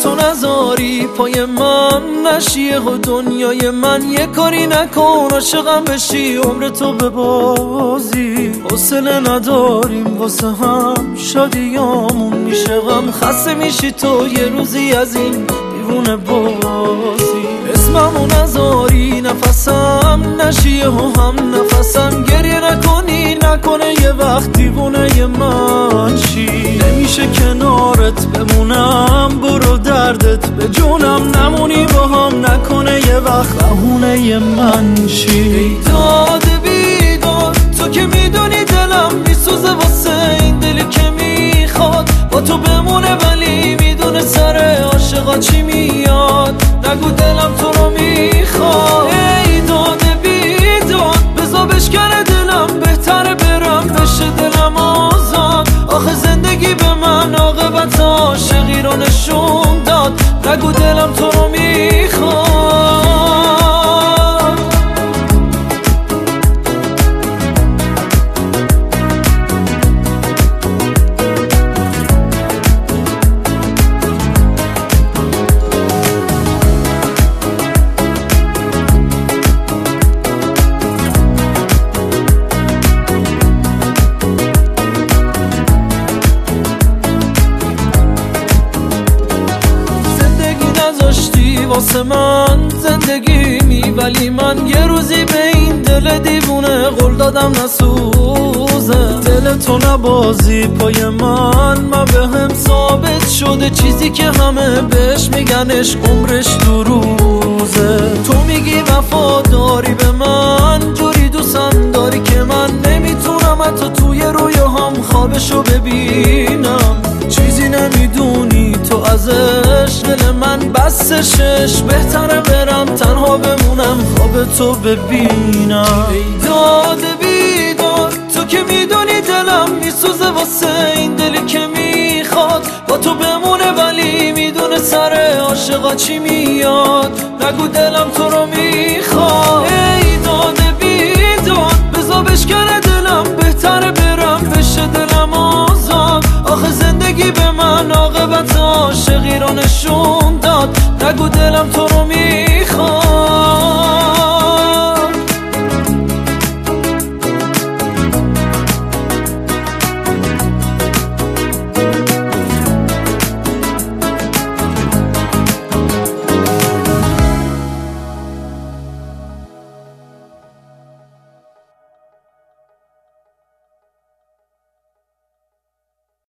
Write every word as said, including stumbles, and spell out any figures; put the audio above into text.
تو نذاری پای من نشیه و دنیای من یه کاری نکن عاشقم بشی عمر تو به بازی حوصله نداریم واسه هم شادیامون میشه غم خسته میشی تو یه روزی از این دیوونه بازی اسممو نذاری نفسم نشیه و هم نفسم گریه نکنی نکنه یه وقت دیوونه من شی نمیشه کنارت بمونم برو دردت به جونم نمونی با هم نکنه یه وقت بهونه من شی ای داد بیداد تو که میدونی دلم میسوزه واسه این دلی که میخواد با تو بمونه ولی میدونه سر عاشقا چی میاد نگو دلم تو رو میخواد ای داد بیداد بزا بشکنه دلم بهتره برم بشه دلم آزاد آخه زندگی به من عاقبت عاشقی رو نشون داد نگو دلم تو رو میخواد واسه من زندگی می ولی من یه روزی به این دل دیوونه قول دادم نسوزه دل تو نبازی پای من من به هم ثابت شده چیزی که همه بهش میگنش عمرش دو روزه تو میگی وفاداری به من جوری دوستم داری که من نمیتونم حتی توی رویاهام خوابشو ببینم چیزی نمیدونی تو ازش دل من بستشش بهتره برم تنها بمونم خواب تو ببینم ای داد بیداد تو که میدونی دلم میسوزه واسه این دلی که میخواد با تو بمونه ولی میدونه سر عاشقا چی میاد نگو دلم تو رو میخواد ای داد بیداد بزا بشکنه دلم بهتره برم بشه دلم آزاد آخه زندگی به من عاقبت عاشقی رو نشون داد نگو دلم تو رو میخواد